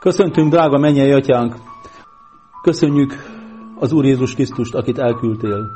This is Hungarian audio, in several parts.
Köszöntünk, drága mennyei atyánk, köszönjük az Úr Jézus Krisztust, akit elküldtél.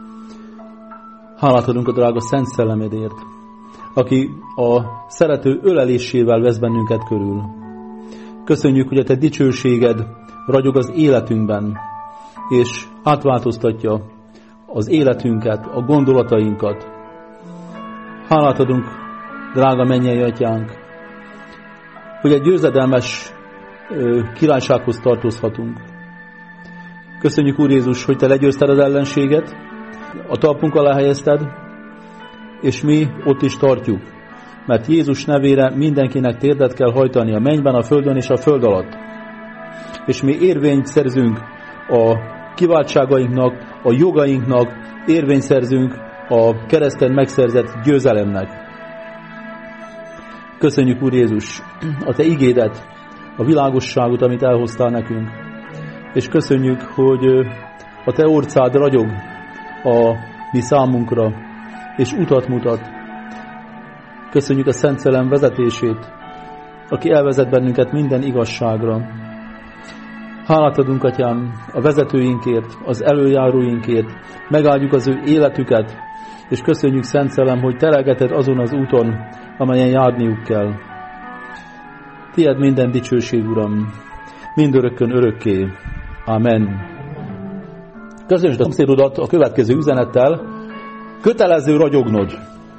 Hálát adunk a drága Szent Szellemedért, aki a szerető ölelésével vesz bennünket körül. Köszönjük, hogy a te dicsőséged ragyog az életünkben, és átváltoztatja az életünket, a gondolatainkat. Hálát adunk, drága mennyei atyánk, hogy egy győzedelmes királysághoz tartozhatunk. Köszönjük, Úr Jézus, hogy te legyőzted az ellenséget, a talpunk alá helyezted, és mi ott is tartjuk. Mert Jézus nevére mindenkinek térdet kell hajtani a mennyben, a földön és a föld alatt. És mi érvényt szerzünk a kiváltságainknak, a jogainknak, érvényt szerzünk a kereszten megszerzett győzelemnek. Köszönjük, Úr Jézus, a te igédet, a világosságot, amit elhoztál nekünk. És köszönjük, hogy a te orcád ragyog a mi számunkra, és utat mutat. Köszönjük a Szent Szellem vezetését, aki elvezet bennünket minden igazságra. Hálát adunk, atyám, a vezetőinkért, az előjáróinkért, megáldjuk az ő életüket, és köszönjük, Szent Szellem, hogy terelgeted azon az úton, amelyen járniuk kell. Tied minden dicsőség, Uram, mindörökkön örökké. Amen. Köszönjük a szomszédodat a következő üzenettel: kötelező ragyognod.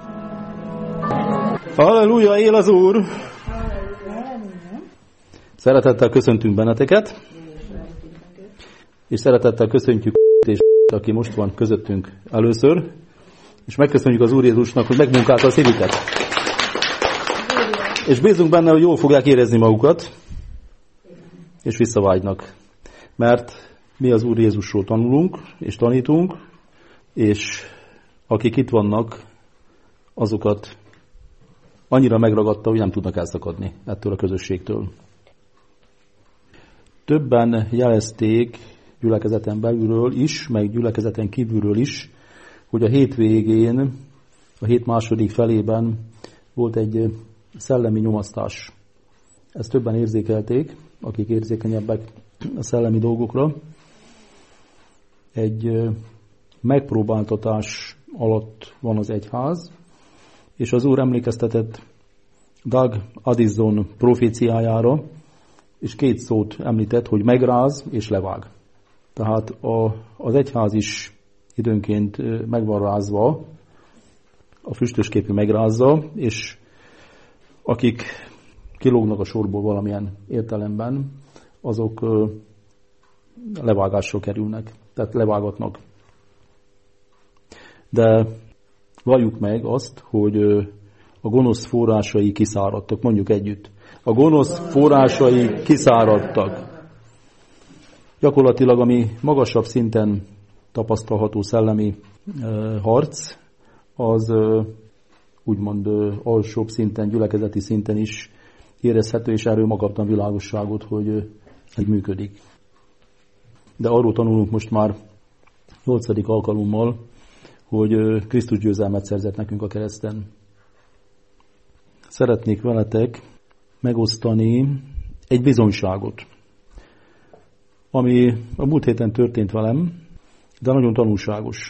Halleluja, él az Úr! Szeretettel köszöntünk benneteket, és szeretettel köszöntjük, aki most van közöttünk először, és megköszönjük az Úr Jézusnak, hogy megmunkálta a szívüket. És bízunk benne, hogy jól fogják érezni magukat, és visszavágynak. Mert mi az Úr Jézusról tanulunk, és tanítunk, és akik itt vannak, azokat annyira megragadta, hogy nem tudnak elszakadni ettől a közösségtől. Többen jelezték gyülekezeten belülről is, meg gyülekezeten kívülről is, hogy a hétvégén, a hét második felében volt egy szellemi nyomasztás. Ezt többen érzékelték, akik érzékenyebbek a szellemi dolgokra. Egy megpróbáltatás alatt van az egyház, és az Úr emlékeztetett Doug Addison proféciájára, és két szót említett, hogy megráz és levág. Tehát az egyház is időnként meg van rázva, a füstösképű megrázza, és akik kilógnak a sorból valamilyen értelemben, azok levágásra kerülnek, tehát levágatnak. De valljuk meg azt, hogy a gonosz forrásai kiszáradtak, mondjuk együtt. A gonosz forrásai kiszáradtak. Gyakorlatilag, ami magasabb szinten tapasztalható szellemi harc, az úgymond alsóbb szinten, gyülekezeti szinten is érezhető, és erről magabban világosságot, hogy így működik. De arról tanulunk most már 8. alkalommal, hogy Krisztus győzelmet szerzett nekünk a kereszten. Szeretnék veletek megosztani egy bizonyságot, ami a múlt héten történt velem, de nagyon tanulságos.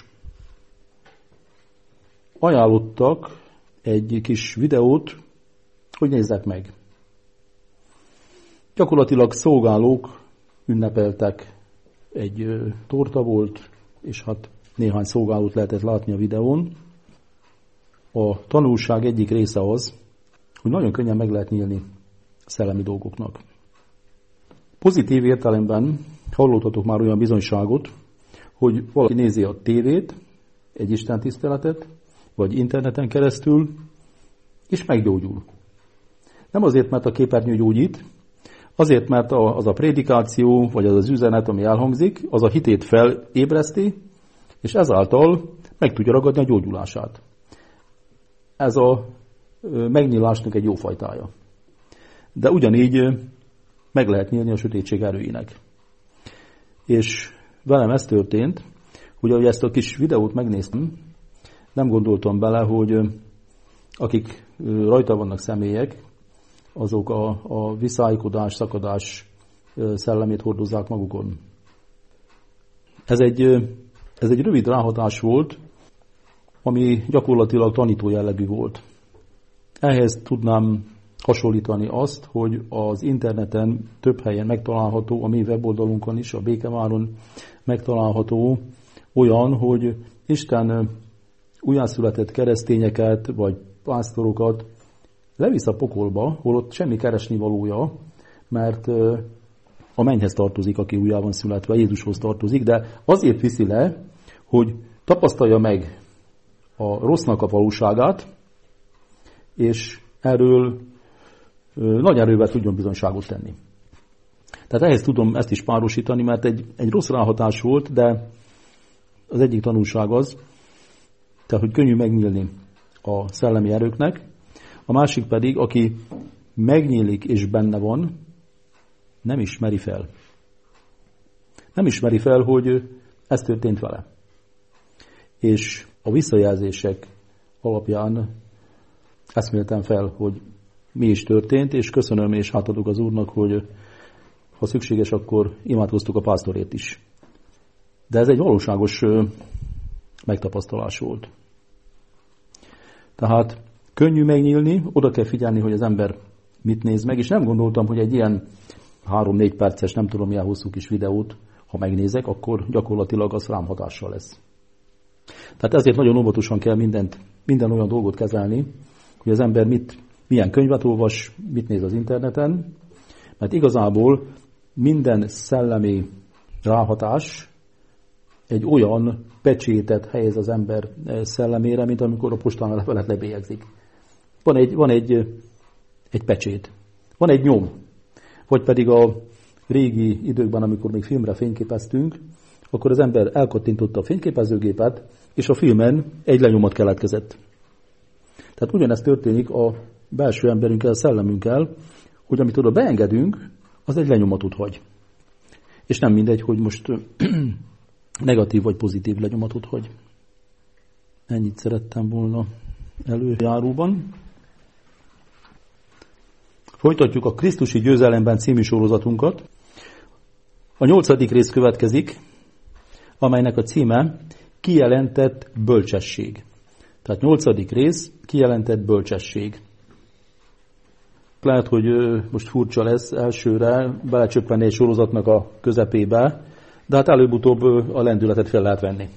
Ajánlottak egy kis videót, hogy nézzek meg. Gyakorlatilag szolgálók ünnepeltek, egy torta volt, és hát néhány szolgálót lehetett látni a videón. A tanulság egyik része az, hogy nagyon könnyen meg lehet nyílni a szellemi dolgoknak. Pozitív értelemben hallottatok már olyan bizonyságot, hogy valaki nézi a tévét, egy istentiszteletet, vagy interneten keresztül, és meggyógyul. Nem azért, mert a képernyő gyógyít, azért, mert az a prédikáció, vagy az az üzenet, ami elhangzik, az a hitét felébreszti, és ezáltal meg tudja ragadni a gyógyulását. Ez a megnyílásnak egy jó fajtája. De ugyanígy meg lehet nyílni a sötétség erőinek. És velem ez történt, hogy ahogy ezt a kis videót megnéztem, nem gondoltam bele, hogy akik rajta vannak személyek, azok a viszálykodás, szakadás szellemét hordozzák magukon. Ez egy rövid ráhatás volt, ami gyakorlatilag tanító jellegű volt. Ehhez tudnám hasonlítani azt, hogy az interneten több helyen megtalálható, a mi weboldalunkon is, a Békeváron megtalálható olyan, hogy Isten újjászületett keresztényeket vagy pásztorokat levisz a pokolba, holott semmi keresnivalója, mert a mennyhez tartozik, aki újjá van születve, Jézushoz tartozik, de azért viszi le, hogy tapasztalja meg a rossznak a valóságát, és erről nagy erővel tudjon bizonyságot tenni. Tehát ehhez tudom ezt is párosítani, mert egy rossz ráhatás volt, de az egyik tanulság az, tehát hogy könnyű megnyílni a szellemi erőknek, a másik pedig, aki megnyílik és benne van, nem ismeri fel. Nem ismeri fel, hogy ez történt vele. És a visszajelzések alapján eszméltem fel, hogy mi is történt, és köszönöm és hátadok az Úrnak, hogy ha szükséges, akkor imádkoztuk a pásztorért is. De ez egy valóságos megtapasztalás volt. Tehát könnyű megnyílni, oda kell figyelni, hogy az ember mit néz meg, és nem gondoltam, hogy egy ilyen 3-4 perces, nem tudom milyen hosszú kis videót, ha megnézek, akkor gyakorlatilag az rám hatással lesz. Tehát ezért nagyon óvatosan kell minden olyan dolgot kezelni, hogy az ember milyen könyvet olvas, mit néz az interneten, mert igazából minden szellemi ráhatás egy olyan pecsétet helyez az ember szellemére, mint amikor a postán levelet lebélyegzik. Van egy pecsét, van egy nyom, vagy pedig a régi időkben, amikor még filmre fényképeztünk, akkor az ember elkattintotta a fényképezőgépet, és a filmen egy lenyomat keletkezett. Tehát ugyanezt történik a belső emberünkkel, a szellemünkkel, hogy amit oda beengedünk, az egy lenyomatot hagy. És nem mindegy, hogy most negatív vagy pozitív lenyomatot hagy. Ennyit szerettem volna előjáróban. Folytatjuk a Krisztusi győzelemben című sorozatunkat. A 8. rész következik, amelynek a címe Kijelentett bölcsesség. Tehát 8. rész, kijelentett bölcsesség. Lehet, hogy most furcsa lesz elsőre belecsöppenni egy sorozatnak a közepébe, de hát előbb-utóbb a lendületet fel lehet venni.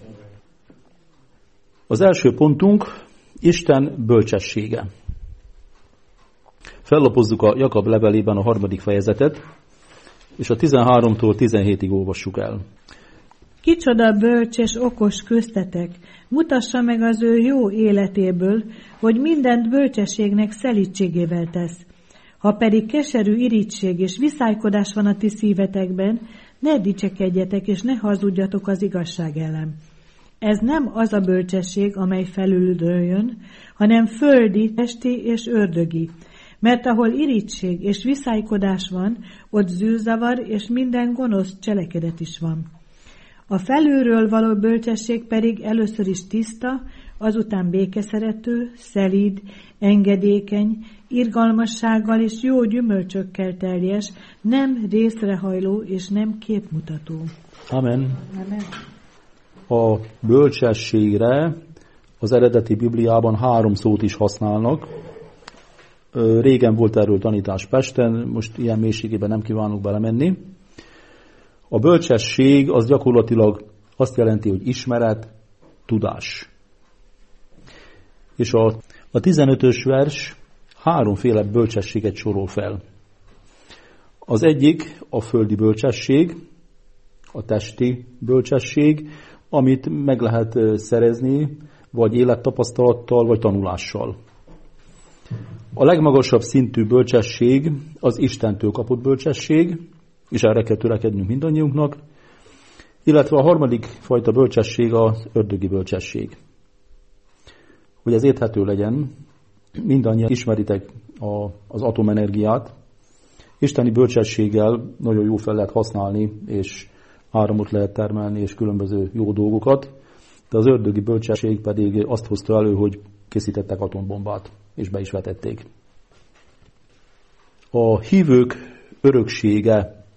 Az első pontunk Isten bölcsessége. Fellapozzuk a Jakab levelében a 3. fejezetet, és a 13-tól 17-ig olvassuk el. Kicsoda bölcs és okos köztetek, mutassa meg az ő jó életéből, hogy mindent bölcsességnek szelídségével tesz. Ha pedig keserű irigység és viszálykodás van a ti szívetekben, ne dicsekedjetek és ne hazudjatok az igazság ellen. Ez nem az a bölcsesség, amely felülről jön, hanem földi, testi és ördögi. Mert ahol irigység és viszálykodás van, ott zűrzavar és minden gonosz cselekedet is van. A felülről való bölcsesség pedig először is tiszta, azután békeszerető, szelíd, engedékeny, irgalmassággal és jó gyümölcsökkel teljes, nem részrehajló és nem képmutató. Amen. Amen. A bölcsességre az eredeti Bibliában 3 szót is használnak. Régen volt erről tanítás Pesten, most ilyen mélységében nem kívánok belemenni. A bölcsesség az gyakorlatilag azt jelenti, hogy ismeret, tudás. És a 15-ös vers 3 bölcsességet sorol fel. Az egyik a földi bölcsesség, a testi bölcsesség, amit meg lehet szerezni, vagy élettapasztalattal, vagy tanulással. A legmagasabb szintű bölcsesség az Istentől kapott bölcsesség, és erre kell törekednünk mindannyiunknak, illetve a 3. fajta bölcsesség az ördögi bölcsesség. Hogy ez érthető legyen, mindannyian ismeritek az atomenergiát, isteni bölcsességgel nagyon jó fel lehet használni, és áramot lehet termelni, és különböző jó dolgokat, de az ördögi bölcsesség pedig azt hozta elő, hogy készítettek atombombát, és be is vetették. A hívők öröksége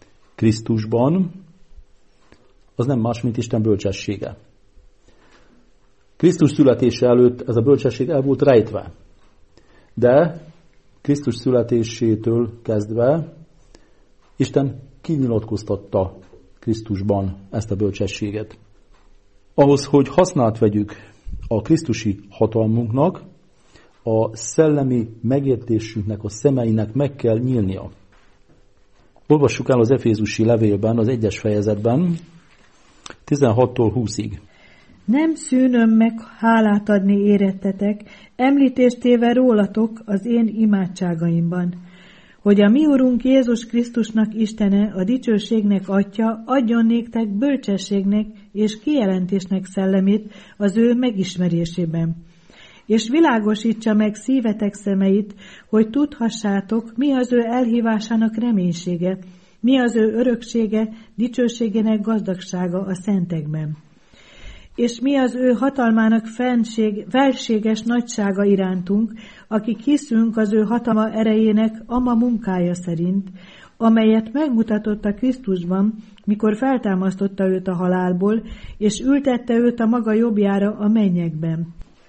Krisztusban, az nem más, mint Isten bölcsessége. Krisztus születése előtt ez a bölcsesség el volt rejtve, de Krisztus születésétől kezdve Isten kinyilatkoztatta Krisztusban ezt a bölcsességet. Ahhoz, hogy használt vegyük a krisztusi hatalmunknak, a szellemi megértésünknek, a szemeinek meg kell nyílnia. Olvassuk el az Efézusi levélben, az 1. fejezetben, 16-tól 20-ig. Nem szűnöm meg hálát adni érettetek, említést téve rólatok az én imádságaimban, hogy a mi Urunk Jézus Krisztusnak Istene, a dicsőségnek Atya, adjon néktek bölcsességnek és kijelentésnek szellemét az ő megismerésében, és világosítsa meg szívetek szemeit, hogy tudhassátok, mi az ő elhívásának reménysége, mi az ő öröksége, dicsőségének gazdagsága a szentekben, és mi az ő hatalmának felséges nagysága irántunk, akik hiszünk az ő hatalma erejének ama munkája szerint, amelyet megmutatott a Krisztusban, mikor feltámasztotta őt a halálból, és ültette őt a maga jobbjára a mennyekben.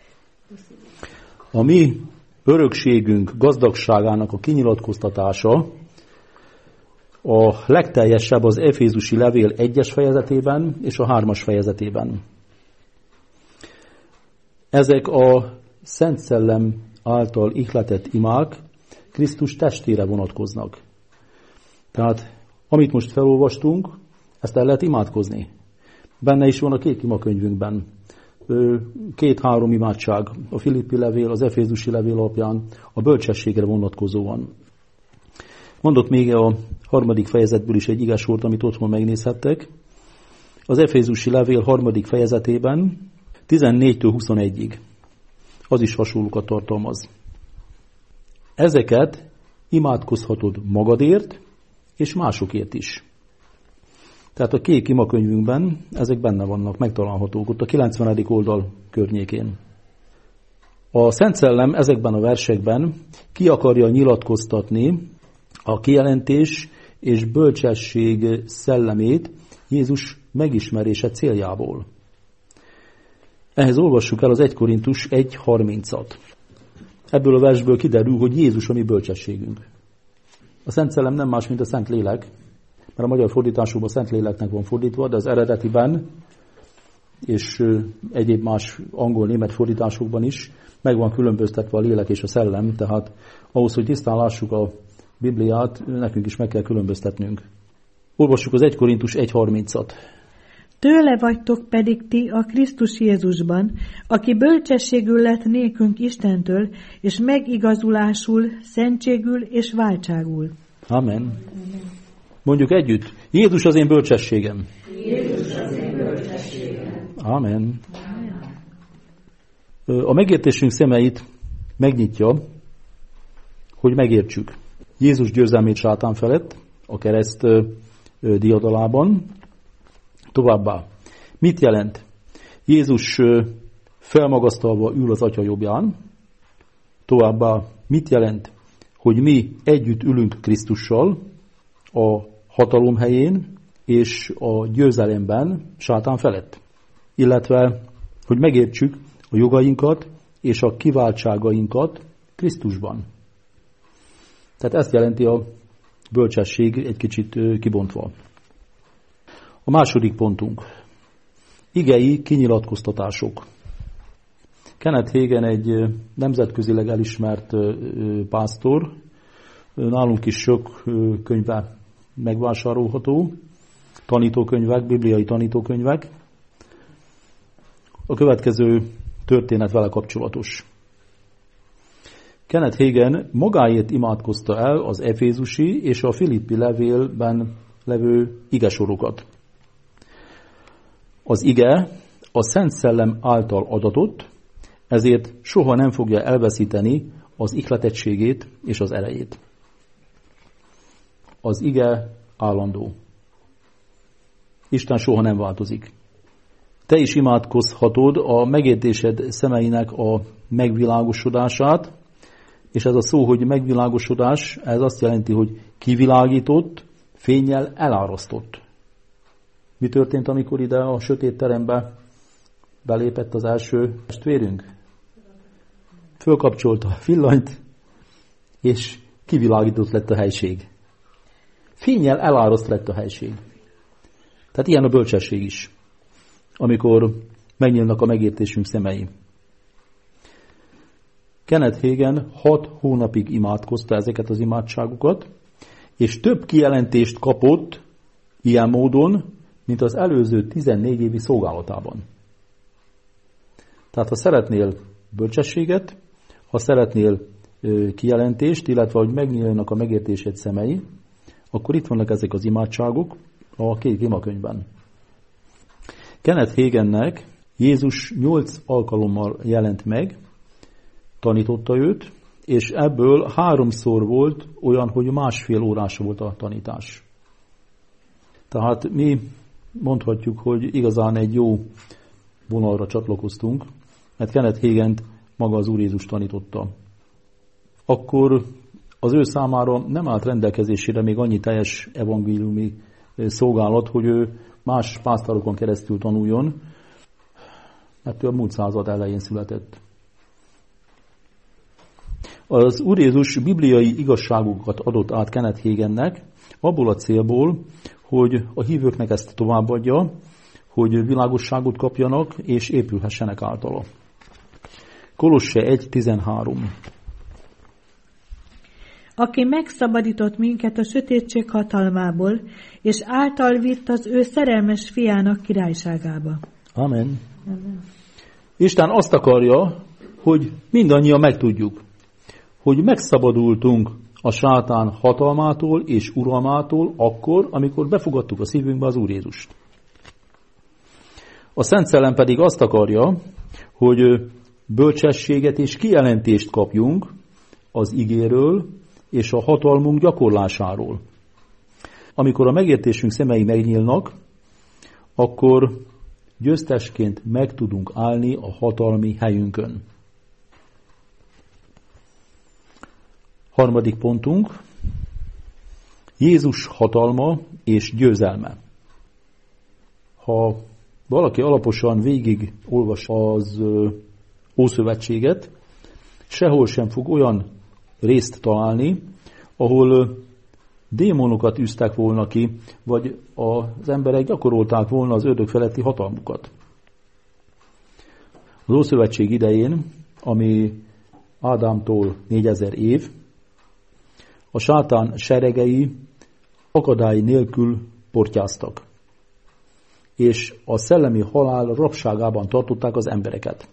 A mi örökségünk gazdagságának a kinyilatkoztatása a legteljesebb az Efézusi levél 1. fejezetében és a 3. fejezetében. Ezek a Szent Szellem által ihletett imák Krisztus testére vonatkoznak. Tehát, amit most felolvastunk, ezt el lehet imádkozni. Benne is van a 2 imakönyvünkben. 2-3 imádság, a Filippi levél, az Efézusi levél alapján a bölcsességre vonatkozóan. Mondott még a 3. fejezetből is egy igazsort, amit otthon megnézhettek. Az Efézusi levél 3. fejezetében 14-től 21-ig. Az is hasonlókat tartalmaz. Ezeket imádkozhatod magadért, és másokért is. Tehát a 2 imakönyvünkben ezek benne vannak, megtalálhatók ott a 90. oldal környékén. A Szent Szellem ezekben a versekben ki akarja nyilatkoztatni a kijelentés és bölcsesség szellemét Jézus megismerése céljából. Ehhez olvassuk el az 1 Korintus 1.30-at. Ebből a versből kiderül, hogy Jézus a mi bölcsességünk. A Szent Szellem nem más, mint a Szent Lélek, mert a magyar fordításokban a Szent Léleknek van fordítva, de az eredetiben és egyéb más angol-német fordításokban is meg van különböztetve a lélek és a szellem, tehát ahhoz, hogy tisztán lássuk a Bibliát, nekünk is meg kell különböztetnünk. Olvassuk az 1 Korintus 1.30-at. Tőle vagytok pedig ti a Krisztus Jézusban, aki bölcsességül lett nékünk Istentől, és megigazulásul, szentségül és váltságul. Amen. Mondjuk együtt. Jézus az én bölcsességem. Jézus az én bölcsességem. Amen. A megértésünk szemeit megnyitja, hogy megértsük Jézus győzelmét sátán felett a kereszt diadalában. Továbbá, mit jelent? Jézus felmagasztalva ül az Atya jobbján. Továbbá, mit jelent, hogy mi együtt ülünk Krisztussal a hatalom helyén és a győzelemben sátán felett. Illetve, hogy megértsük a jogainkat és a kiváltságainkat Krisztusban. Tehát ezt jelenti a bölcsesség egy kicsit kibontva. A második pontunk. Igei kinyilatkoztatások. Kenneth Hagin egy nemzetközileg elismert pásztor, nálunk is sok könyve megvásárolható, tanítókönyvek, bibliai tanítókönyvek. A következő történet vele kapcsolatos. Kenneth Hagin magáért imádkozta el az Efézusi és a Filippi levélben levő igesorokat. Az ige a Szent Szellem által adatott, ezért soha nem fogja elveszíteni az ihletettségét és az erejét. Az ige állandó. Isten soha nem változik. Te is imádkozhatod a megértésed szemeinek a megvilágosodását, és ez a szó, hogy megvilágosodás, ez azt jelenti, hogy kivilágított, fénnyel elárasztott. Mi történt, amikor ide a sötét terembe belépett az első testvérünk? Fölkapcsolta a villanyt, és kivilágított lett a helység. Fénnyel eláraszt lett a helység. Tehát ilyen a bölcsesség is, amikor megnyílnak a megértésünk szemei. Kenneth Hagin 6 hónapig imádkozta ezeket az imádságokat, és több kijelentést kapott ilyen módon, mint az előző 14 évi szolgálatában. Tehát ha szeretnél bölcsességet, ha szeretnél kijelentést, illetve hogy megnyíljanak a megértésed szemei, akkor itt vannak ezek az imádságok a 2 imakönyvben. Kenneth Haginnek Jézus 8 alkalommal jelent meg, tanította őt, és ebből 3-szor volt olyan, hogy 1,5 órás volt a tanítás. Tehát mi mondhatjuk, hogy igazán egy jó vonalra csatlakoztunk, mert Kenneth Hagint maga az Úr Jézus tanította. Akkor az ő számára nem állt rendelkezésére még annyi teljes evangéliumi szolgálat, hogy ő más pásztorokon keresztül tanuljon, mert ő a múlt század elején született. Az Úr Jézus bibliai igazságokat adott át Kenneth Haginnek abból a célból, hogy a hívőknek ezt továbbadja, hogy világosságot kapjanak és épülhessenek általa. Kolosse 1.13. Aki megszabadított minket a sötétség hatalmából, és által vitt az ő szerelmes fiának királyságába. Amen. Amen. Isten azt akarja, hogy mindannyian megtudjuk, hogy megszabadultunk a sátán hatalmától és uralmától akkor, amikor befogadtuk a szívünkbe az Úr Jézust. A Szent Szellem pedig azt akarja, hogy bölcsességet és kijelentést kapjunk az igéről és a hatalmunk gyakorlásáról. Amikor a megértésünk szemei megnyílnak, akkor győztesként meg tudunk állni a hatalmi helyünkön. 3. pontunk, Jézus hatalma és győzelme. Ha valaki alaposan végig olvas az Ószövetséget, sehol sem fog olyan részt találni, ahol démonokat űztek volna ki, vagy az emberek gyakorolták volna az ördög feletti hatalmukat. Az Ószövetség idején, ami Ádámtól 4000 év, a sátán seregei akadály nélkül portyáztak, és a szellemi halál rabságában tartották az embereket.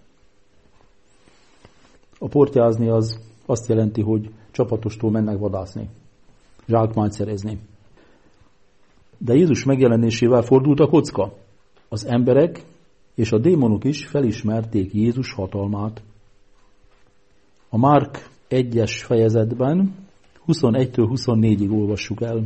A portyázni az azt jelenti, hogy csapatostól mennek vadászni, zsákmányt szerezni. De Jézus megjelenésével fordult a kocka. Az emberek és a démonok is felismerték Jézus hatalmát. A Márk 1-es fejezetben 21-től 24-ig olvassuk el.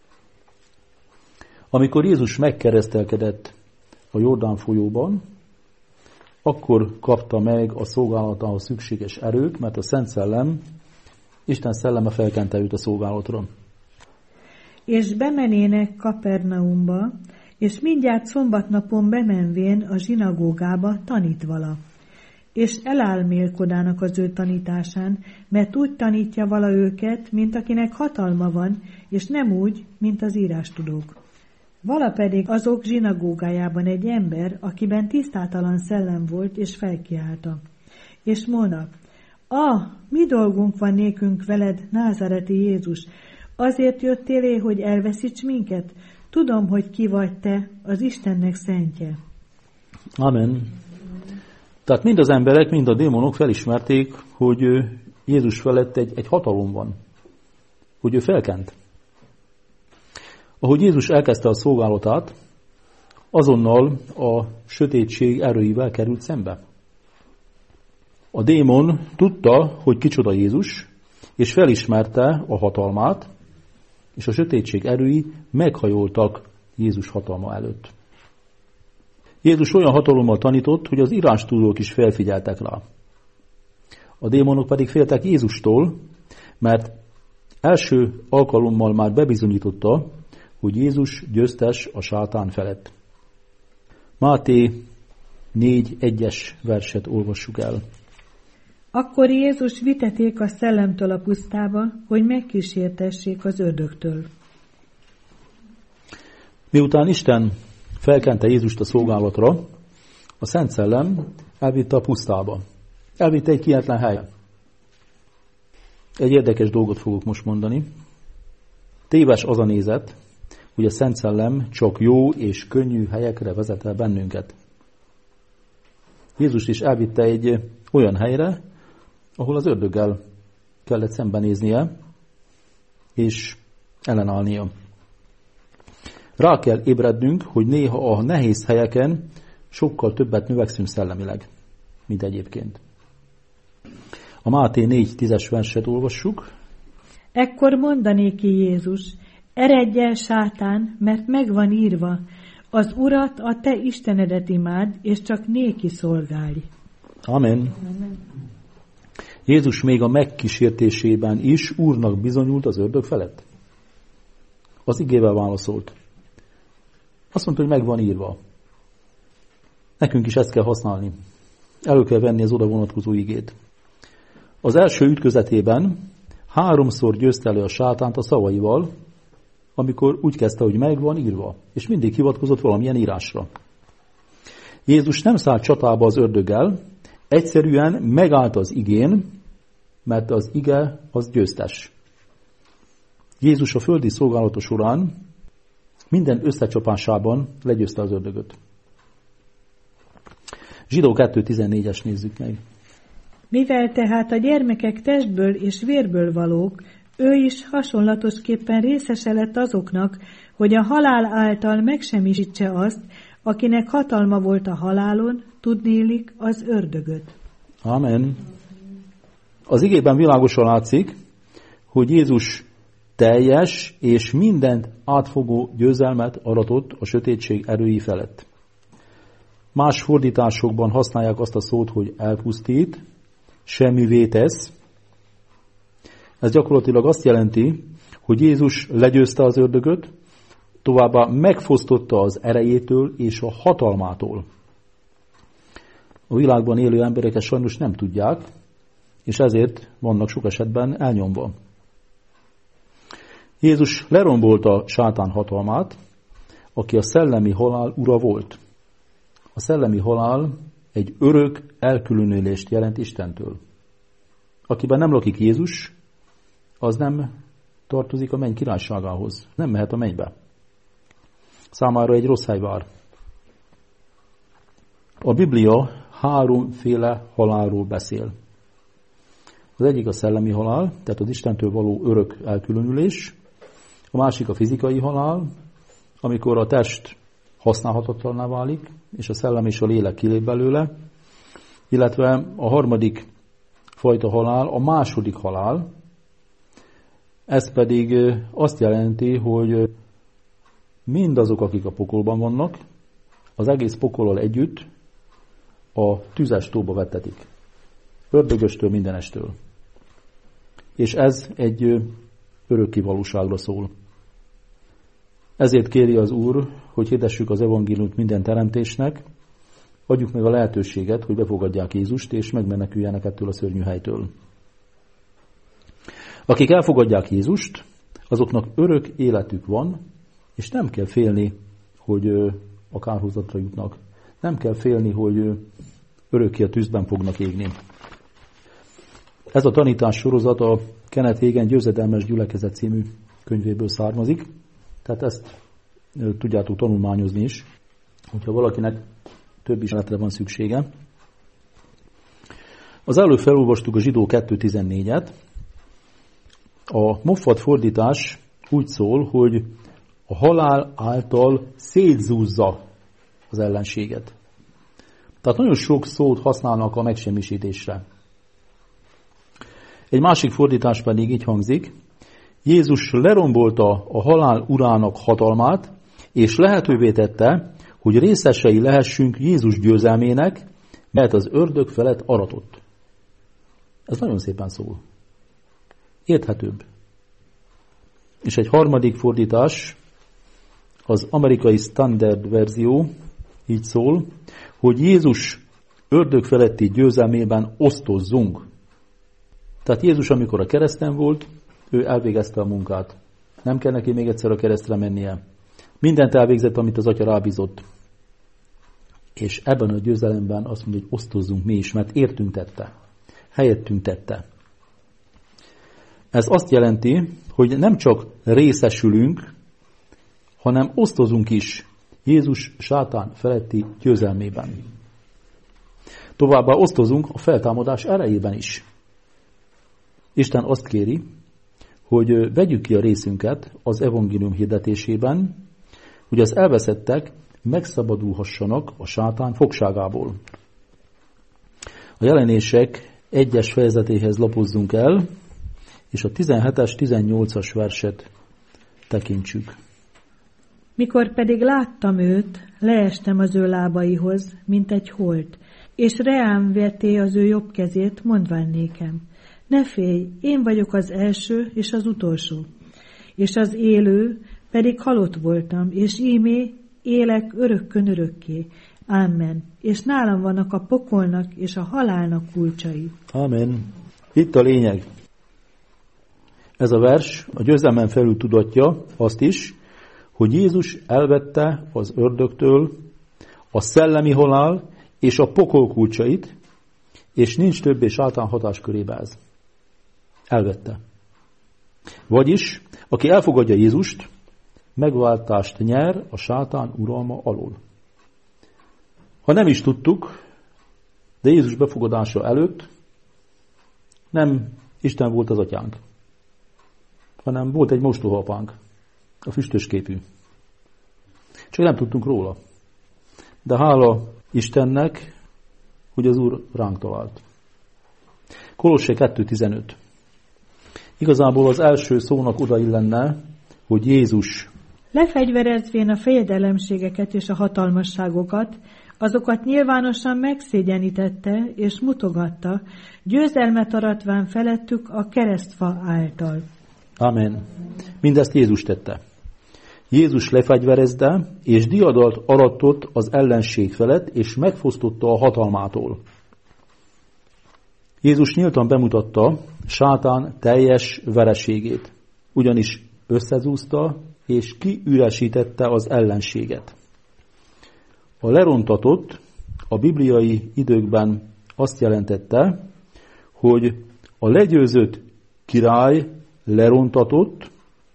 Amikor Jézus megkeresztelkedett a Jordán folyóban, akkor kapta meg a szolgálatához szükséges erőt, mert a Szent Szellem, Isten szelleme felkente őt a szolgálatra. És bemenének Kapernaumba, és mindjárt szombatnapon bemenvén a zsinagógába tanít vala. És elálmélkodának az ő tanításán, mert úgy tanítja vala őket, mint akinek hatalma van, és nem úgy, mint az írástudók. Vala pedig azok zsinagógájában egy ember, akiben tisztátalan szellem volt, és felkiálta. És mondta, mi dolgunk van nékünk veled, názáreti Jézus? Azért jöttél, hogy elveszíts minket? Tudom, hogy ki vagy te, az Istennek szentje. Amen. Tehát mind az emberek, mind a démonok felismerték, hogy Jézus felett egy hatalom van, hogy ő felkent. Ahogy Jézus elkezdte a szolgálatát, azonnal a sötétség erőivel került szembe. A démon tudta, hogy kicsoda Jézus, és felismerte a hatalmát, és a sötétség erői meghajoltak Jézus hatalma előtt. Jézus olyan hatalommal tanított, hogy az írástudók is felfigyeltek rá. A démonok pedig féltek Jézustól, mert első alkalommal már bebizonyította, hogy Jézus győztes a sátán felett. Máté 4:1-es verset olvassuk el. Akkor Jézus viteték a szellemtől a pusztába, hogy megkísértessék az ördögtől. Miután Isten felkente Jézust a szolgálatra, a Szent Szellem elvitte a pusztába. Elvitte egy kietlen helyre. Egy érdekes dolgot fogok most mondani. Téves az a nézet, hogy a Szent Szellem csak jó és könnyű helyekre vezet el bennünket. Jézus is elvitte egy olyan helyre, ahol az ördöggel kellett szembenéznie, és ellenállnia. Rá kell ébrednünk, hogy néha a nehéz helyeken sokkal többet növekszünk szellemileg, mint egyébként. A Máté 4:10-es verset olvassuk. Ekkor mondanéki Jézus, eredj el, sátán, mert megvan írva, az Urat, a te Istenedet imád, és csak néki szolgálj. Amen. Jézus még a megkísértésében is Úrnak bizonyult az ördög felett. Az igével válaszolt. Azt mondta, hogy megvan írva. Nekünk is ezt kell használni. Elő kell venni az oda vonatkozó igét. Az első ütközetében 3-szor győzte elő a sátánt a szavaival, amikor úgy kezdte, hogy megvan írva, és mindig hivatkozott valamilyen írásra. Jézus nem szállt csatába az ördöggel, egyszerűen megállt az igén, mert az ige az győztes. Jézus a földi szolgálata során minden összecsapásában legyőzte az ördögöt. Zsidó 2:14-es nézzük meg. Mivel tehát a gyermekek testből és vérből valók, ő is hasonlatosképpen részese lett azoknak, hogy a halál által megsemmisítse azt, akinek hatalma volt a halálon, tudnélik az ördögöt. Amen. Az igében világosan látszik, hogy Jézus teljes és mindent átfogó győzelmet aratott a sötétség erői felett. Más fordításokban használják azt a szót, hogy elpusztít, semmivé tesz. Ez gyakorlatilag azt jelenti, hogy Jézus legyőzte az ördögöt, továbbá megfosztotta az erejétől és a hatalmától. A világban élő emberek ezt sajnos nem tudják, és ezért vannak sok esetben elnyomva. Jézus lerombolta sátán hatalmát, aki a szellemi halál ura volt. A szellemi halál egy örök elkülönülést jelent Istentől. Akiben nem lakik Jézus, az nem tartozik a menny királyságához. Nem mehet a mennybe. Számára egy rossz hely vár. A Biblia 3 halálról beszél. Az egyik a szellemi halál, tehát az Istentől való örök elkülönülés. A másik a fizikai halál, amikor a test használhatatlanná válik, és a szellem és a lélek kilép belőle. Illetve a harmadik fajta halál, a második halál. Ez pedig azt jelenti, hogy mindazok, akik a pokolban vannak, az egész pokollal együtt a tüzes tóba vettetik. Ördögöstől, mindenestől. És ez egy örökké valóságra szól. Ezért kéri az Úr, hogy hirdessük az evangéliumot minden teremtésnek, adjuk meg a lehetőséget, hogy befogadják Jézust, és megmeneküljenek ettől a szörnyű helytől. Akik elfogadják Jézust, azoknak örök életük van, és nem kell félni, hogy a kárhozatra jutnak. Nem kell félni, hogy örökké a tűzben fognak égni. Ez a tanítás sorozat a Kenneth Hagin Győzedelmes gyülekezet című könyvéből származik, tehát ezt tudjátok tanulmányozni is, hogyha valakinek több ismeretre van szüksége. Az előbb felolvastuk a Zsidó 2:14-et. A Moffat fordítás úgy szól, hogy a halál által szétzúzza az ellenséget. Tehát nagyon sok szót használnak a megsemmisítésre. Egy másik fordítás pedig így hangzik: Jézus lerombolta a halál urának hatalmát, és lehetővé tette, hogy részesei lehessünk Jézus győzelmének, mert az ördög felett aratott. Ez nagyon szépen szól. Érthetőbb. És egy harmadik fordítás Az amerikai standard verzió így szól, hogy Jézus ördög feletti győzelmében osztozzunk. Tehát Jézus, amikor a kereszten volt, ő elvégezte a munkát. Nem kell neki még egyszer a keresztre mennie. Mindent elvégzett, amit az Atya rábízott. És ebben a győzelemben azt mondja, hogy osztozzunk mi is, mert értünk tette. Helyettünk tette. Ez azt jelenti, hogy nem csak részesülünk, hanem osztozunk is Jézus sátán feletti győzelmében. Továbbá osztozunk a feltámadás erejében is. Isten azt kéri, hogy vegyük ki a részünket az evangélium hirdetésében, hogy az elveszettek megszabadulhassanak a sátán fogságából. A Jelenések 1-es fejezetéhez lapozzunk el, és a 17-es, 18-as verset tekintsük. Mikor pedig láttam őt, leestem az ő lábaihoz, mint egy holt, és reám vetté az ő jobb kezét, mondván nékem: ne félj, én vagyok az első és az utolsó, és az élő, pedig halott voltam, és ímé élek örökkön örökké. Amen. És nálam vannak a pokolnak és a halálnak kulcsai. Amen. Itt a lényeg. Ez a vers a győzelmen felül tudatja azt is, hogy Jézus elvette az ördögtől a szellemi halál és a pokol kulcsait, és nincs többé sátán hatáskörébe ez. Elvette. Vagyis, aki elfogadja Jézust, megváltást nyer a sátán uralma alól. Ha nem is tudtuk, de Jézus befogadása előtt nem Isten volt az atyánk, hanem volt egy mostohaapánk, a füstös képű. Csak nem tudtunk róla. De hála Istennek, hogy az Úr ránk talált. Kolossé 2.15. Igazából az első szónak odaillenne, hogy Jézus lefegyverezvén a fejedelemségeket és a hatalmasságokat, azokat nyilvánosan megszégyenítette és mutogatta, győzelmet aratván felettük a keresztfa által. Amen. Mindezt Jézus tette. Jézus lefegyverezte, és diadalt aratott az ellenség felett, és megfosztotta a hatalmától. Jézus nyíltan bemutatta sátán teljes vereségét, ugyanis összezúzta és kiüresítette az ellenséget. A lerontatott a bibliai időkben azt jelentette, hogy a legyőzött király lerontatott,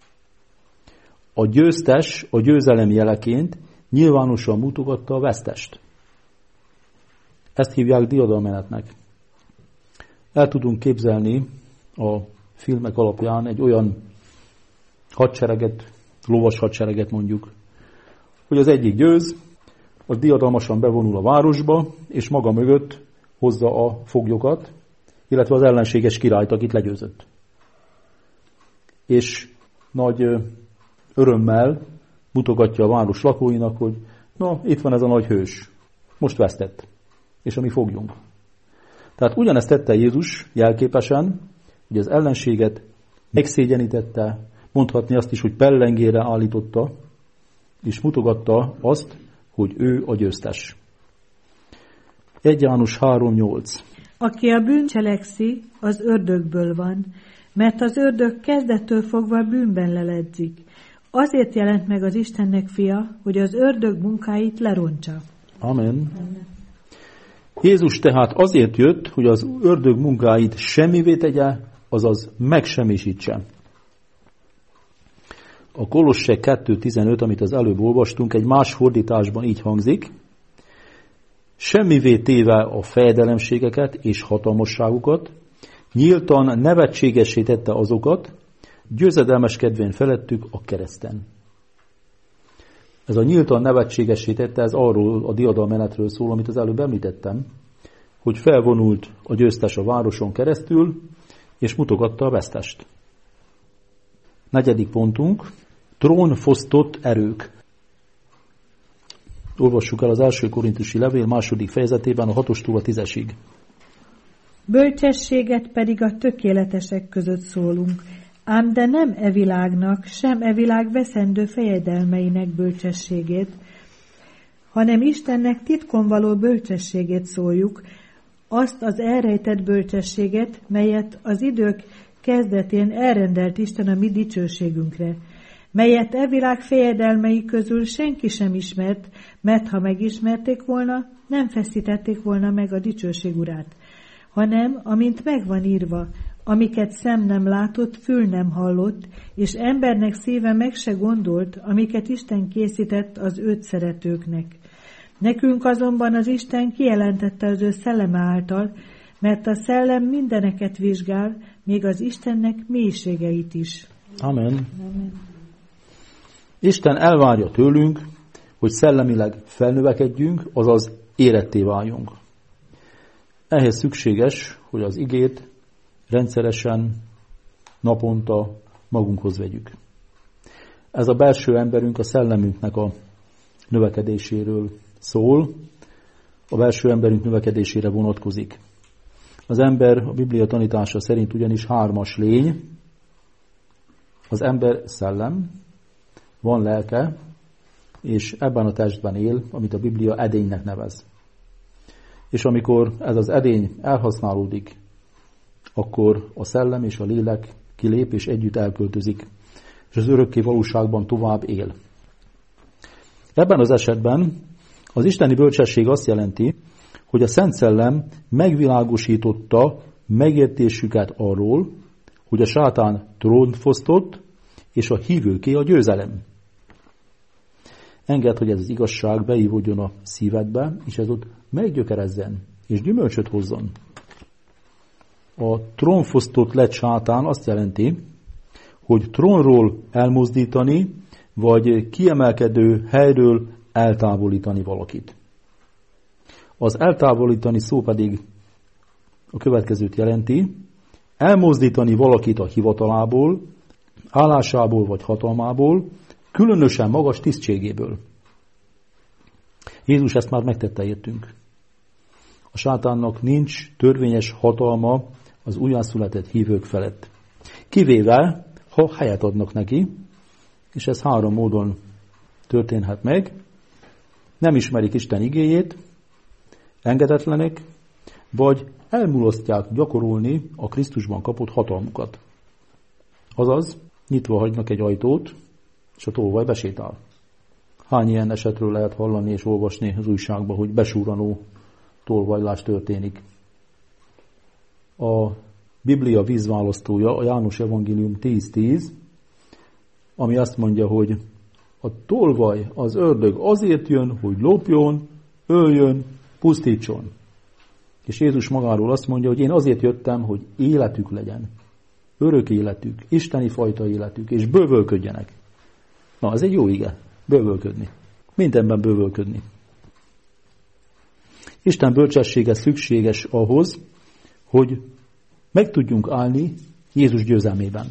a győztes a győzelem jeleként nyilvánosan mutogatta a vesztest. Ezt hívják diadalmenetnek. El tudunk képzelni a filmek alapján egy olyan hadsereget, lovas hadsereget mondjuk, hogy az egyik győz, az diadalmasan bevonul a városba, és maga mögött hozza a foglyokat, illetve az ellenséges királyt, akit legyőzött. És nagy örömmel mutogatja a város lakóinak, hogy na, itt van ez a nagy hős, most vesztett, és a mi fogjunk. Tehát ugyanezt tette Jézus jelképesen, hogy az ellenséget megszégyenítette, mondhatni azt is, hogy pellengére állította, és mutogatta azt, hogy ő a győztes. 1 János 3.8. Aki a bűn cselekszi, az ördögből van, mert az ördög kezdettől fogva bűnben leledzik. Azért jelent meg az Istennek fia, hogy az ördög munkáit lerontsa. Amen. Jézus tehát azért jött, hogy az ördög munkáit semmivé tegye, azaz megsemmisítse. A Kolossé 2.15, amit az előbb olvastunk, egy más fordításban így hangzik: semmivé téve a fejedelemségeket és hatalmasságukat, nyíltan nevetségessé tette azokat, győzedelmeskedvén felettük a kereszten. Ez a nyíltan nevetségessé tette, ez arról a diadalmenetről szól, amit az előbb említettem, hogy felvonult a győztes a városon keresztül, és mutogatta a vesztest. 4. pontunk, trónfosztott erők. Olvassuk el az 1. Korintusi levél 2. fejezetében a 6-tól a 10-esig. Bölcsességet pedig a tökéletesek között szólunk, ám de nem e világnak, sem e világ veszendő fejedelmeinek bölcsességét, hanem Istennek titkon való bölcsességét szóljuk, azt az elrejtett bölcsességet, melyet az idők kezdetén elrendelt Isten a mi dicsőségünkre, melyet e világ fejedelmei közül senki sem ismert, mert ha megismerték volna, nem feszítették volna meg a dicsőség urát, hanem, amint megvan írva, amiket szem nem látott, fül nem hallott, és embernek szíve meg se gondolt, amiket Isten készített az őt szeretőknek. Nekünk azonban az Isten kijelentette az ő szelleme által, mert a szellem mindeneket vizsgál, még az Istennek mélységeit is. Amen. Amen. Isten elvárja tőlünk, hogy szellemileg felnövekedjünk, azaz éretté váljunk. Ehhez szükséges, hogy az igét rendszeresen, naponta magunkhoz vegyük. Ez a belső emberünk a szellemünknek a növekedéséről szól, a belső emberünk növekedésére vonatkozik. Az ember a Biblia tanítása szerint ugyanis 3-as lény, az ember szellem, van lelke, és ebben a testben él, amit a Biblia edénynek nevez. És amikor ez az edény elhasználódik, akkor a szellem és a lélek kilép és együtt elköltözik, és az örökké valóságban tovább él. Ebben az esetben az isteni bölcsesség azt jelenti, hogy a Szent Szellem megvilágosította megértésüket arról, hogy a sátán trónt fosztott, és a hívőké a győzelem. Engedd, hogy ez az igazság beívódjon a szívedbe, és ez ott meggyökerezzen, és gyümölcsöt hozzon. A trónfosztott lett sátán azt jelenti, hogy trónról elmozdítani, vagy kiemelkedő helyről eltávolítani valakit. Az eltávolítani szó pedig a következőt jelenti, elmozdítani valakit a hivatalából, állásából vagy hatalmából, különösen magas tisztségéből. Jézus ezt már megtette értünk. A sátánnak nincs törvényes hatalma az újjászületett hívők felett. Kivéve, ha helyet adnak neki, és ez 3 módon történhet meg. Nem ismerik Isten igéjét, engedetlenek, vagy elmulasztják gyakorolni a Krisztusban kapott hatalmukat. Azaz, nyitva hagynak egy ajtót, és a tolvaj besétál. Hány ilyen esetről lehet hallani és olvasni az újságban, hogy besúranó tolvajlás történik. A Biblia vízválasztója, a János Evangélium 10:10, ami azt mondja, hogy a tolvaj, az ördög azért jön, hogy lopjon, öljön, pusztítson. És Jézus magáról azt mondja, hogy én azért jöttem, hogy életük legyen. Örök életük, isteni fajta életük, és bővölködjenek. Na, ez egy jó ige, bővölködni. Mindenben bővölködni. Isten bölcsessége szükséges ahhoz, hogy meg tudjunk állni Jézus győzelmében.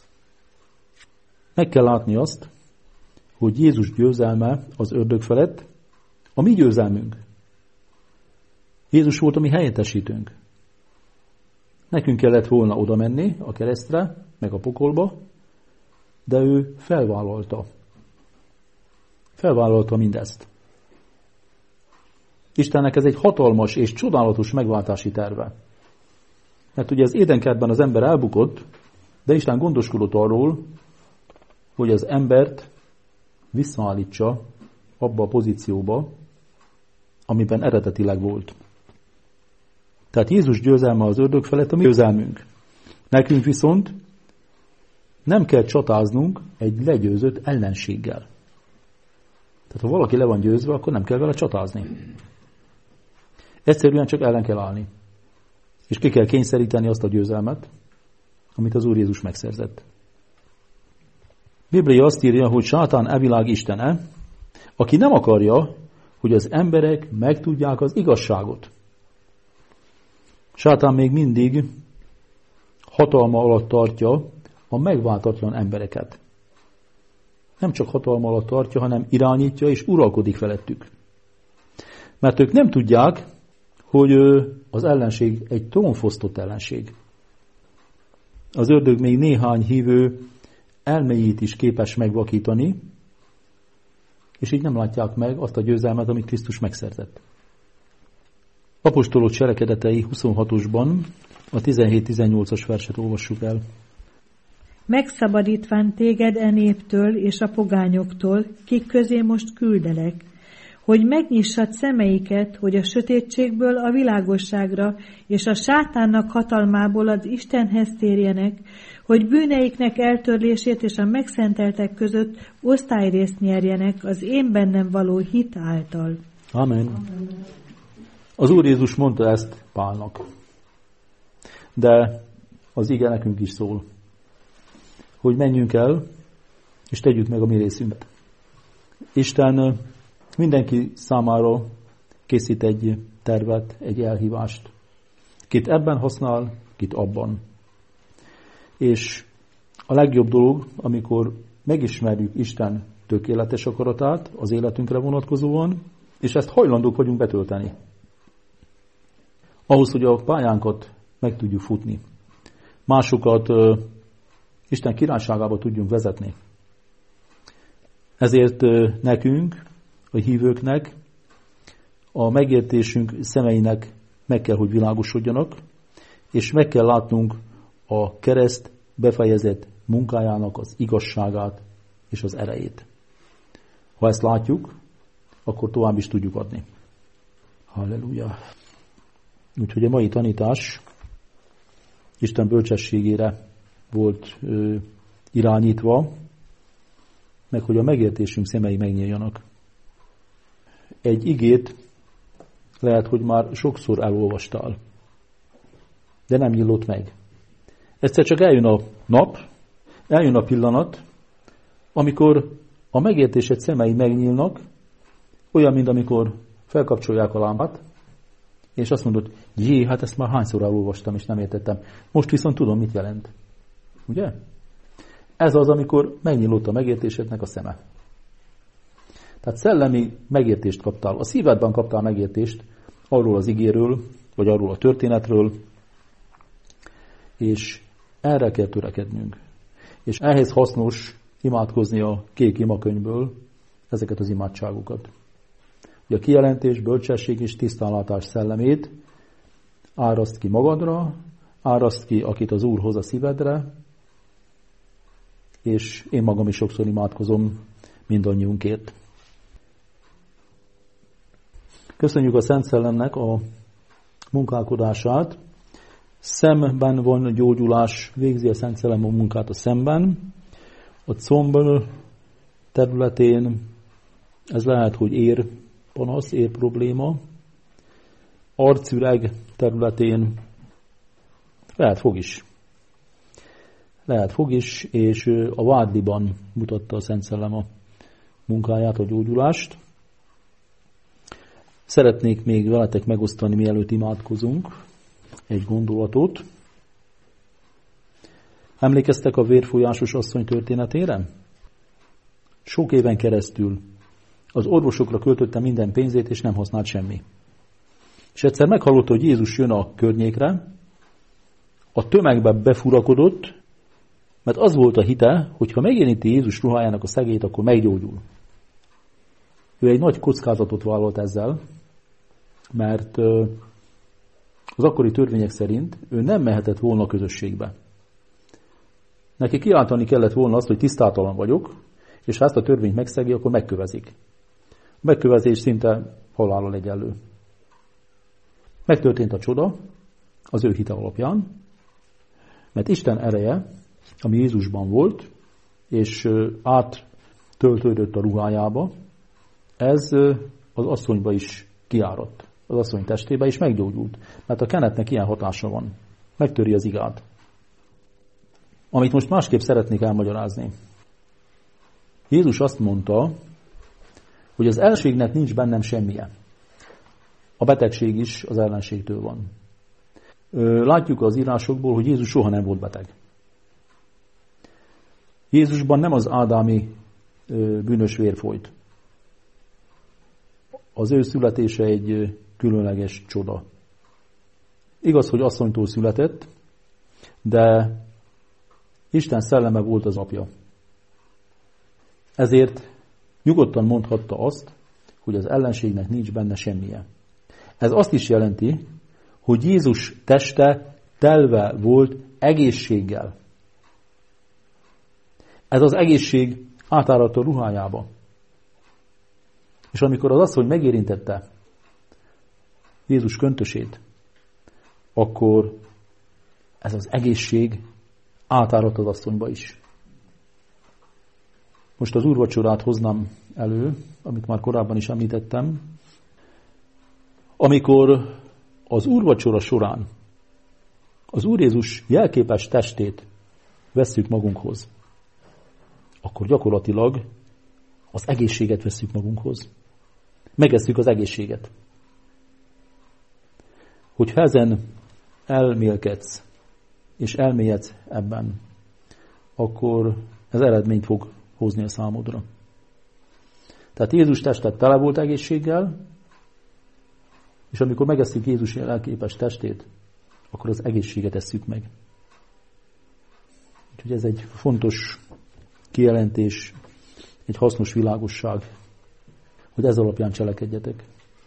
Meg kell látni azt, hogy Jézus győzelme az ördög felett a mi győzelmünk. Jézus volt a mi helyettesítőnk. Nekünk kellett volna oda menni a keresztre, meg a pokolba, de ő felvállalta. Felvállalta mindezt. Istennek ez egy hatalmas és csodálatos megváltási terve. Mert ugye az édenkertben az ember elbukott, de Isten gondoskodott arról, hogy az embert visszaállítsa abba a pozícióba, amiben eredetileg volt. Tehát Jézus győzelme az ördög felett a mi győzelmünk. Nekünk viszont nem kell csatáznunk egy legyőzött ellenséggel. Tehát ha valaki le van győzve, akkor nem kell vele csatázni. Egyszerűen csak ellen kell állni. És ki kell kényszeríteni azt a győzelmet, amit az Úr Jézus megszerzett. Biblia azt írja, hogy sátán e világ istene, aki nem akarja, hogy az emberek megtudják az igazságot. Sátán még mindig hatalma alatt tartja a megváltatlan embereket. Nem csak hatalma alatt tartja, hanem irányítja és uralkodik felettük. Mert ők nem tudják, hogy az ellenség egy trónfosztott ellenség. Az ördög még néhány hívő elméjét is képes megvakítani, és így nem látják meg azt a győzelmet, amit Krisztus megszerzett. Apostolok cselekedetei 26-osban a 17-18-as verset olvassuk el. Megszabadítván téged e néptől és a pogányoktól, kik közé most küldelek, hogy megnyissad szemeiket, hogy a sötétségből a világosságra és a sátánnak hatalmából az Istenhez térjenek, hogy bűneiknek eltörlését és a megszenteltek között osztályrészt nyerjenek az én bennem való hit által. Amen. Az Úr Jézus mondta ezt Pálnak, de az ige nekünk is szól, hogy menjünk el, és tegyük meg a mi részünket. Isten mindenki számára készít egy tervet, egy elhívást. Kit ebben használ, kit abban. És a legjobb dolog, amikor megismerjük Isten tökéletes akaratát az életünkre vonatkozóan, és ezt hajlandók vagyunk betölteni. Ahhoz, hogy a pályánkat meg tudjuk futni. Másokat Isten királyságába tudjunk vezetni. Ezért nekünk, a hívőknek, a megértésünk szemeinek meg kell, hogy világosodjanak, és meg kell látnunk a kereszt befejezett munkájának az igazságát és az erejét. Ha ezt látjuk, akkor tovább is tudjuk adni. Halleluja! Úgyhogy a mai tanítás Isten bölcsességére volt irányítva, meg hogy a megértésünk szemei megnyíljanak. Egy igét lehet, hogy már sokszor elolvastál, de nem nyílott meg. Egyszer csak eljön a nap, eljön a pillanat, amikor a megértésed szemei megnyílnak, olyan, mint amikor felkapcsolják a lámpát, és azt mondod, jé, hát ezt már hányszor elolvastam, és nem értettem. Most viszont tudom, mit jelent. Ugye? Ez az, amikor megnyílott a megértésednek a szeme. Tehát szellemi megértést kaptál. A szívedben kaptál megértést arról az igéről, vagy arról a történetről, és erre kell törekednünk. És ehhez hasznos imádkozni a kék imakönyvből ezeket az imádságokat. Ugye a kijelentés, bölcsesség és tisztánlátás szellemét áraszt ki magadra, áraszt ki, akit az Úr hoz a szívedre, és én magam is sokszor imádkozom mindannyiunkért. Köszönjük a Szent Szellemnek a munkálkodását. Szemben van gyógyulás, végzi a Szent Szellem a munkát a szemben. A comb területén ez lehet, hogy ér panasz, ér probléma. Arcüreg területén lehet fog is, és a vádliban mutatta a Szent Szellem a munkáját, a gyógyulást. Szeretnék még veletek megosztani, mielőtt imádkozunk, egy gondolatot. Emlékeztek a vérfolyásos asszony történetére? Sok éven keresztül az orvosokra költötte minden pénzét, és nem használt semmi. És egyszer meghallotta, hogy Jézus jön a környékre, a tömegbe befurakodott, mert az volt a hite, hogy ha megjeleníti Jézus ruhájának a szegélyét, akkor meggyógyul. Ő egy nagy kockázatot vállalt ezzel, mert az akkori törvények szerint ő nem mehetett volna a közösségbe. Neki kiáltani kellett volna azt, hogy tisztátalan vagyok, és ha ezt a törvényt megszegi, akkor megkövezik. A megkövezés szinte halállal egyenlő. Megtörtént a csoda az ő hite alapján, mert Isten ereje, ami Jézusban volt, és áttöltődött a ruhájába, ez az asszonyba is kiáradt. Az asszony testébe is meggyógyult. Mert a kenetnek ilyen hatása van. Megtöri az igát. Amit most másképp szeretnék elmagyarázni. Jézus azt mondta, hogy az ellenségnek nincs bennem semmije. A betegség is az ellenségtől van. Látjuk az írásokból, hogy Jézus soha nem volt beteg. Jézusban nem az ádámi bűnös vér folyt. Az ő születése egy különleges csoda. Igaz, hogy asszonytól született, de Isten szelleme volt az apja. Ezért nyugodtan mondhatta azt, hogy az ellenségnek nincs benne semmije. Ez azt is jelenti, hogy Jézus teste telve volt egészséggel. Ez az egészség átáradt a ruhájába. És amikor az asszony megérintette Jézus köntösét, akkor ez az egészség átáradt az asszonyba is. Most az úrvacsorát hoznám elő, amit már korábban is említettem. Amikor az úrvacsora során az Úr Jézus jelképes testét vesszük magunkhoz, akkor gyakorlatilag az egészséget vesszük magunkhoz. Megesszük az egészséget. Hogyha ezen elmélkedsz, és elmélyedsz ebben, akkor ez eredményt fog hozni a számodra. Tehát Jézus testet tele volt egészséggel, és amikor megesszük Jézus jelképes testét, akkor az egészséget esszük meg. Úgyhogy ez egy fontos kijelentés, egy hasznos világosság, hogy ez alapján cselekedjetek.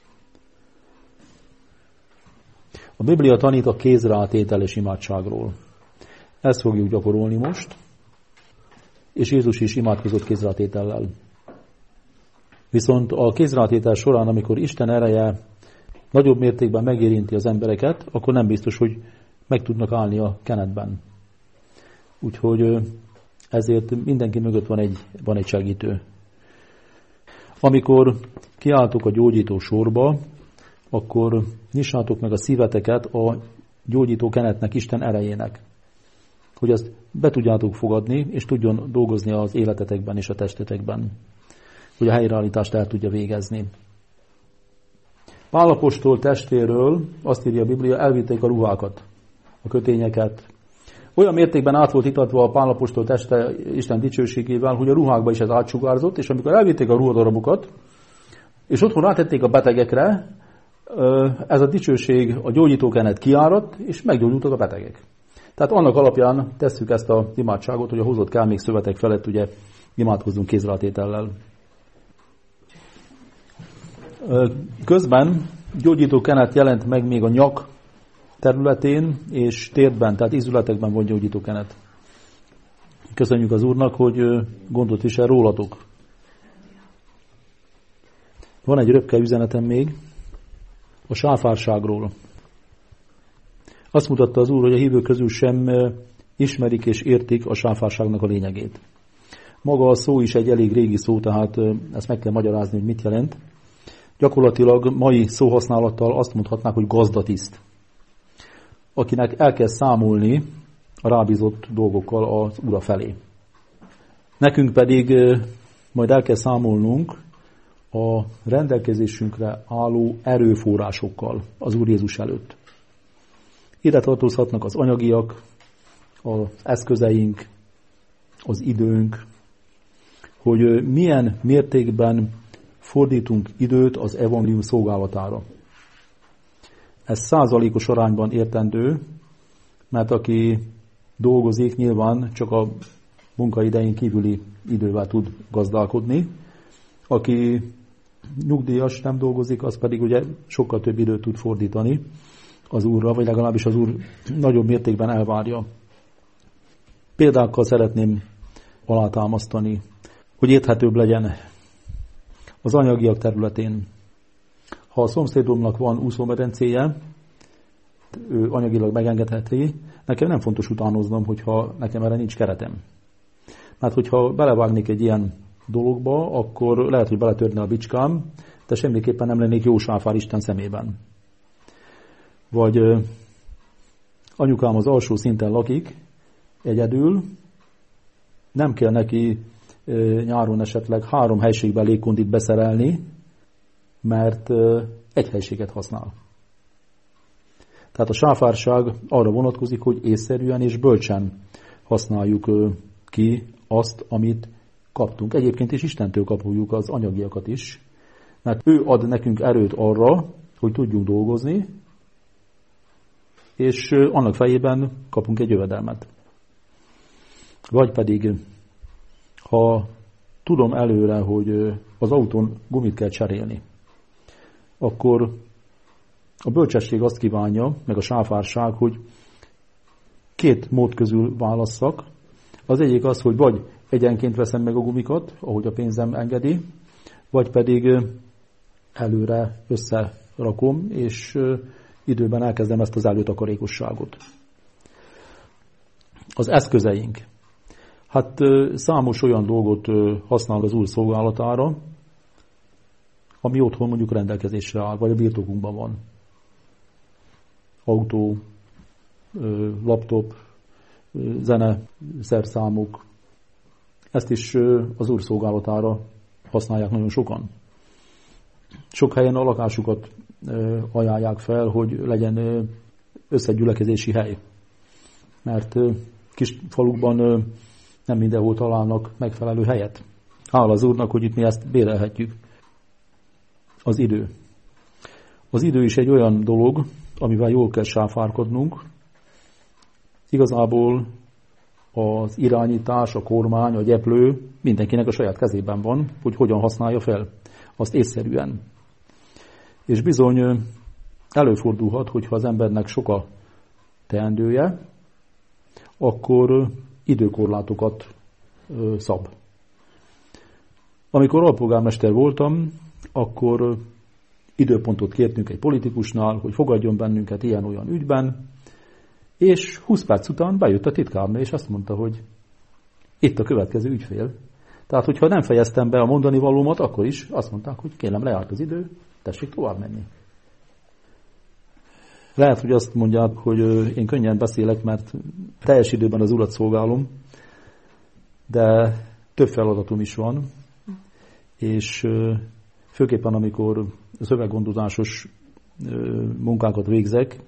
A Biblia tanít a kézrátételes imádságról. Ezt fogjuk gyakorolni most, és Jézus is imádkozott kézrátétellel. Viszont a kézrátétel során, amikor Isten ereje nagyobb mértékben megérinti az embereket, akkor nem biztos, hogy meg tudnak állni a kenetben. Úgyhogy ezért mindenki mögött van egy segítő. Amikor kiálltok a gyógyító sorba, akkor nyissátok meg a szíveteket a gyógyító kenetnek, Isten erejének, hogy ezt be tudjátok fogadni, és tudjon dolgozni az életetekben és a testetekben, hogy a helyreállítást el tudja végezni. Pál apostol testéről azt írja a Biblia, elvitték a ruhákat, a kötényeket. Olyan mértékben át volt itatva a Pál apostol teste Isten dicsőségével, hogy a ruhákba is ez átsugárzott, és amikor elvitték a ruhadarabokat, és otthon rátették a betegekre, ez a dicsőség, a gyógyítókenet kiáradt, és meggyógyultak a betegek. Tehát annak alapján tesszük ezt az imádságot, hogy a hozott kelmékszövetek felett ugye imádkozzunk kézrátétellel. Közben gyógyítókenet jelent meg még a nyak területén és térdben, tehát ízületekben van gyógyítókenet. Köszönjük az Úrnak, hogy gondot visel rólatok. Van egy röpke üzenetem még a sáfárságról. Azt mutatta az Úr, hogy a hívők közül sem ismerik és értik a sáfárságnak a lényegét. Maga a szó is egy elég régi szó, tehát ezt meg kell magyarázni, hogy mit jelent. Gyakorlatilag mai szóhasználattal azt mondhatnák, hogy gazdatiszt, akinek el kell számolni a rábízott dolgokkal az Ura felé. Nekünk pedig majd el kell számolnunk a rendelkezésünkre álló erőforrásokkal az Úr Jézus előtt. Ide tartozhatnak az anyagiak, az eszközeink, az időnk, hogy milyen mértékben fordítunk időt az evangélium szolgálatára. Ez százalékos arányban értendő, mert aki dolgozik, nyilván csak a munkaidején kívüli idővel tud gazdálkodni. Aki nyugdíjas, nem dolgozik, az pedig ugye sokkal több időt tud fordítani az Úrra, vagy legalábbis az Úr nagyobb mértékben elvárja. Példákkal szeretném alátámasztani, hogy érthetőbb legyen az anyagiak területén. Ha a szomszédomnak van úszómedencéje, ő anyagilag megengedheti, nekem nem fontos utánoznom, hogyha nekem erre nincs keretem. Mert hogyha belevágnék egy ilyen dologba, akkor lehet, hogy beletörne a bicskám, de semmiképpen nem lennék jó sáfár Isten szemében. Vagy anyukám az alsó szinten lakik, egyedül, nem kell neki nyáron esetleg 3 helységben légkondit beszerelni, mert egy helységet használ. Tehát a sáfárság arra vonatkozik, hogy észszerűen és bölcsen használjuk ki azt, amit kaptunk. Egyébként is Istentől kapjuk az anyagiakat is, mert ő ad nekünk erőt arra, hogy tudjunk dolgozni, és annak fejében kapunk egy jövedelmet. Vagy pedig, ha tudom előre, hogy az autón gumit kell cserélni, akkor a bölcsesség azt kívánja, meg a sáfárság, hogy két mód közül válasszak. Az egyik az, hogy vagy egyenként veszem meg a gumikat, ahogy a pénzem engedi, vagy pedig előre összerakom, és időben elkezdem ezt az előtakarékosságot. Az eszközeink. Hát számos olyan dolgot használ az Úr szolgálatára, ami otthon mondjuk rendelkezésre áll, vagy a birtokunkban van. Autó, laptop, zene, szerszámok. Ezt is az Úr szolgálatára használják nagyon sokan. Sok helyen a lakásukat ajánlják fel, hogy legyen összegyülekezési hely. Mert kis falukban nem mindenhol találnak megfelelő helyet. Hála az Úrnak, hogy itt mi ezt bérelhetjük. Az idő. Az idő is egy olyan dolog, amivel jól kell sáfárkodnunk. Igazából az irányítás, a kormány, a gyeplő mindenkinek a saját kezében van, hogy hogyan használja fel azt észszerűen. És bizony előfordulhat, hogyha az embernek sok a teendője, akkor időkorlátokat szab. Amikor alpolgármester voltam, akkor időpontot kértünk egy politikusnál, hogy fogadjon bennünket ilyen-olyan ügyben, és 20 perc után bejött a titkárnő, és azt mondta, hogy itt a következő ügyfél. Tehát, hogyha nem fejeztem be a mondani valómat, akkor is azt mondták, hogy kérem, lejárt az idő, tessék tovább menni. Lehet, hogy azt mondják, hogy én könnyen beszélek, mert teljes időben az Urat szolgálom, de több feladatom is van, és főképpen amikor szöveggondozásos munkákat végzek,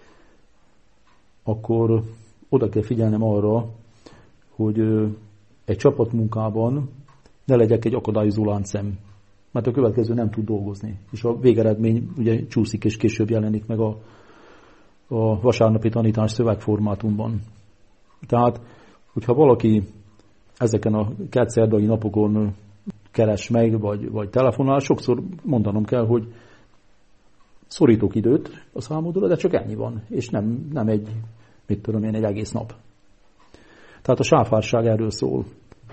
akkor oda kell figyelnem arra, hogy egy csapatmunkában ne legyek egy akadályozó láncszem, mert a következő nem tud dolgozni, és a végeredmény ugye csúszik, és később jelenik meg a vasárnapi tanítás szövegformátumban. Tehát, hogyha valaki ezeken a kedszerdai napokon keres meg, vagy telefonál, sokszor mondanom kell, hogy szorítok időt a számodra, de csak ennyi van, és nem egy, egy egész nap. Tehát a sáfárság erről szól.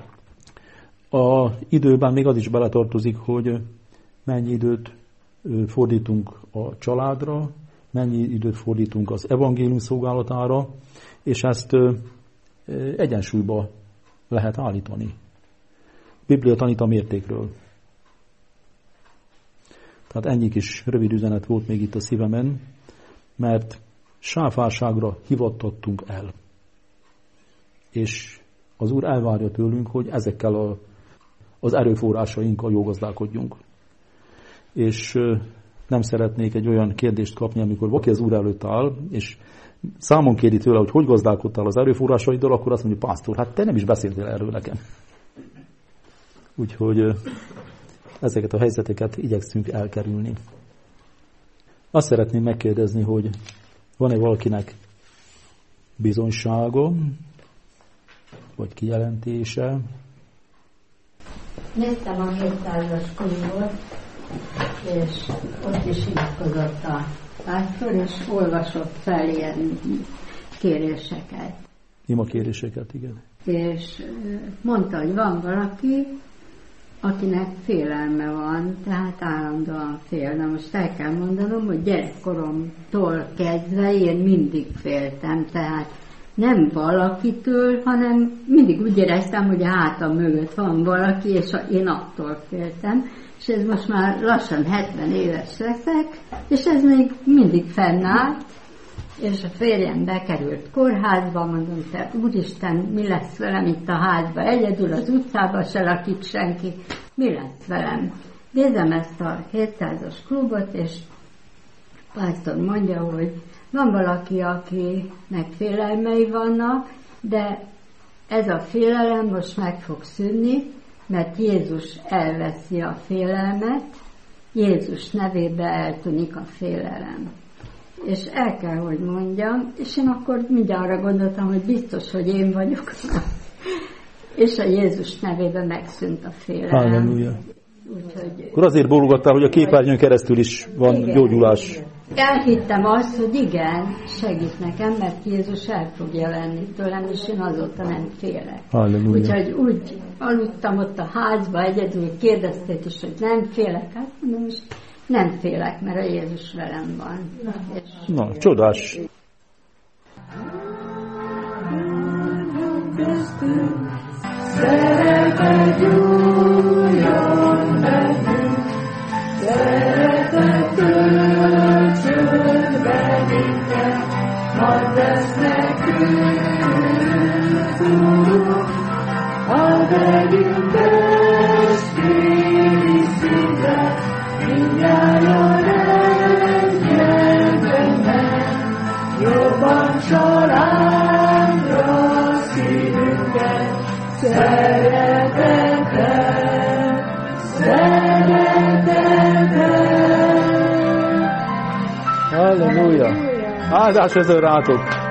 A időben még az is beletartozik, hogy mennyi időt fordítunk a családra, mennyi időt fordítunk az evangélium szolgálatára, és ezt egyensúlyba lehet állítani. Biblia tanít a mértékről. Tehát ennyi kis rövid üzenet volt még itt a szívemen, mert sáfárságra hivattattunk el. És az Úr elvárja tőlünk, hogy ezekkel az erőforrásainkkal jól gazdálkodjunk. És nem szeretnék egy olyan kérdést kapni, amikor valaki az Úr előtt áll, és számon kéri tőle, hogy gazdálkodtál az erőforrásaiddal, akkor azt mondja, pásztor, hát te nem is beszéltél erről nekem. Úgyhogy ezeket a helyzeteket igyekszünk elkerülni. Azt szeretném megkérdezni, hogy van-e valakinek bizonysága, vagy kijelentése? Néztem a 700-as könyvot, és ott is imádkozott a pásztor, és olvasott fel ilyen kéréseket. Imakéréseket, igen. És mondta, hogy van valaki, akinek félelme van, tehát állandóan fél. Na most el kell mondanom, hogy gyerekkoromtól kezdve én mindig féltem, tehát nem valakitől, hanem mindig úgy éreztem, hogy a hátam mögött van valaki, és én attól féltem. És ez most már lassan 70 éves leszek, és ez még mindig fennállt, és a férjem bekerült kórházba, mondom, te úristen, mi lesz velem itt a házba, egyedül az utcába se lakik senki, mi lesz velem? Nézem ezt a 700-as klubot, és pásztor mondja, hogy van valaki, akinek félelmei vannak, de ez a félelem most meg fog szűnni, mert Jézus elveszi a félelmet, Jézus nevébe eltűnik a félelem. És el kell, hogy mondjam, és én akkor mindjárt arra gondoltam, hogy biztos, hogy én vagyok és a Jézus nevében megszűnt a félelem. Halleluja. Úgyhogy... Akkor azért bólogattál, hogy a képernyőn keresztül is van Igen. gyógyulás. Elhittem azt, hogy igen, segít nekem, mert Jézus el fogja venni tőlem, és én azóta nem félek. Halleluja. Úgyhogy úgy aludtam ott a házba, egyedül kérdezték is, hogy nem félek. Hát mondom, és nem félek, mert a Jézus velem van. És... Na, csodás. Szeretet jöjjön bennünk, szeretet töltsön bennünket, hadd lesz nekünk, Urunk, hadd legyünk testvéri szívvel, mindnyájan egyetben, jobban családra szívünket, szeretettel, szeretettel. Halleluja. Áldás ezzel rátok.